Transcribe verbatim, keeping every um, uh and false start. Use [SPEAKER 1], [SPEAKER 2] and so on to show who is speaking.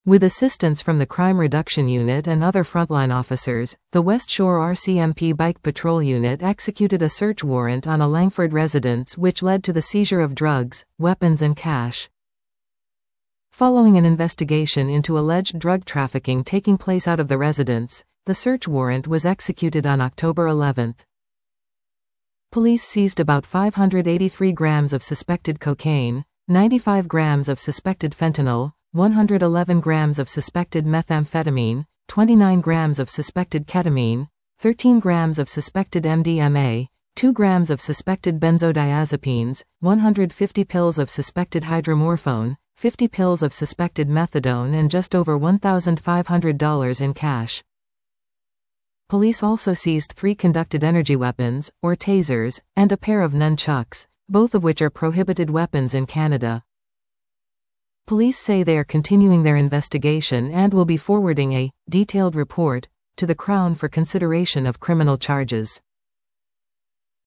[SPEAKER 1] With assistance from the Crime Reduction Unit and other frontline officers, the West Shore R C M P Bike Patrol Unit executed a search warrant on a Langford residence which led to the seizure of drugs, weapons and cash. Following an investigation into alleged drug trafficking taking place out of the residence, the search warrant was executed on October eleventh. Police seized about five hundred eighty-three grams of suspected cocaine, ninety-five grams of suspected fentanyl, one hundred eleven grams of suspected methamphetamine, twenty-nine grams of suspected ketamine, thirteen grams of suspected M D M A, two grams of suspected benzodiazepines, one hundred fifty pills of suspected hydromorphone, fifty pills of suspected methadone and just over one thousand five hundred dollars in cash. Police also seized three conducted energy weapons, or tasers, and a pair of nunchucks, both of which are prohibited weapons in Canada. Police say they are continuing their investigation and will be forwarding a detailed report to the Crown for consideration of criminal charges.